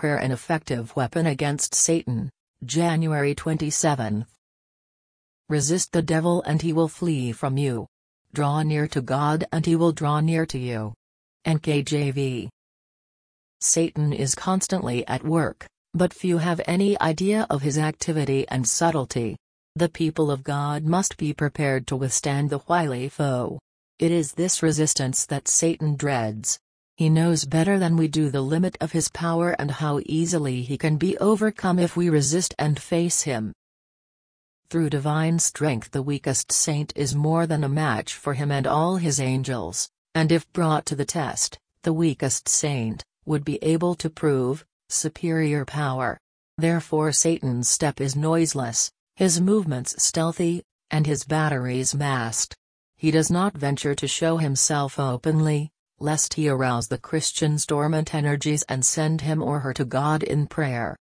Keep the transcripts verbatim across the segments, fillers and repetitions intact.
prayer an effective weapon against Satan. January twenty-seventh. Resist the devil and he will flee from you. Draw near to God and he will draw near to you. N K J V. Satan is constantly at work, but few have any idea of his activity and subtlety. The people of God must be prepared to withstand the wily foe. It is this resistance that Satan dreads. He knows better than we do the limit of his power and how easily he can be overcome if we resist and face him. Through divine strength the weakest saint is more than a match for him and all his angels, and if brought to the test, the weakest saint would be able to prove superior power. Therefore Satan's step is noiseless, his movements stealthy, and his batteries masked. He does not venture to show himself openly, lest he arouse the Christian's dormant energies and send him or her to God in prayer.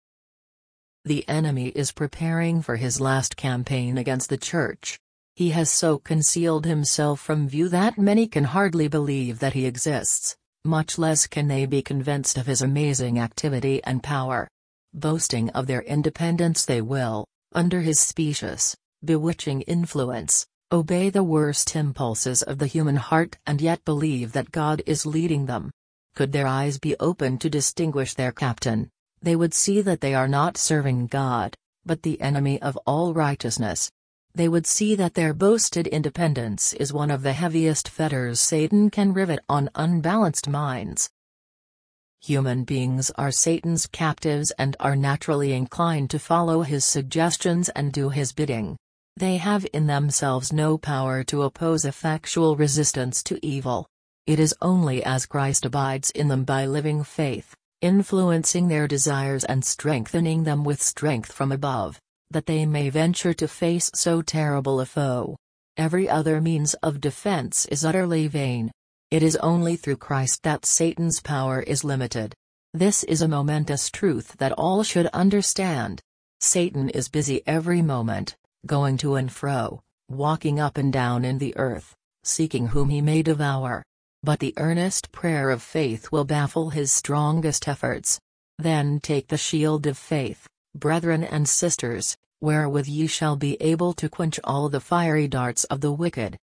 The enemy is preparing for his last campaign against the Church. He has so concealed himself from view that many can hardly believe that he exists, much less can they be convinced of his amazing activity and power. Boasting of their independence they will, under his specious, bewitching influence, obey the worst impulses of the human heart and yet believe that God is leading them. Could their eyes be opened to distinguish their captain, they would see that they are not serving God, but the enemy of all righteousness. They would see that their boasted independence is one of the heaviest fetters Satan can rivet on unbalanced minds. Human beings are Satan's captives and are naturally inclined to follow his suggestions and do his bidding. They have in themselves no power to oppose effectual resistance to evil. It is only as Christ abides in them by living faith, influencing their desires and strengthening them with strength from above, that they may venture to face so terrible a foe. Every other means of defense is utterly vain. It is only through Christ that Satan's power is limited. This is a momentous truth that all should understand. Satan is busy every moment, going to and fro, walking up and down in the earth, seeking whom he may devour. But the earnest prayer of faith will baffle his strongest efforts. Then take the shield of faith, brethren and sisters, wherewith ye shall be able to quench all the fiery darts of the wicked,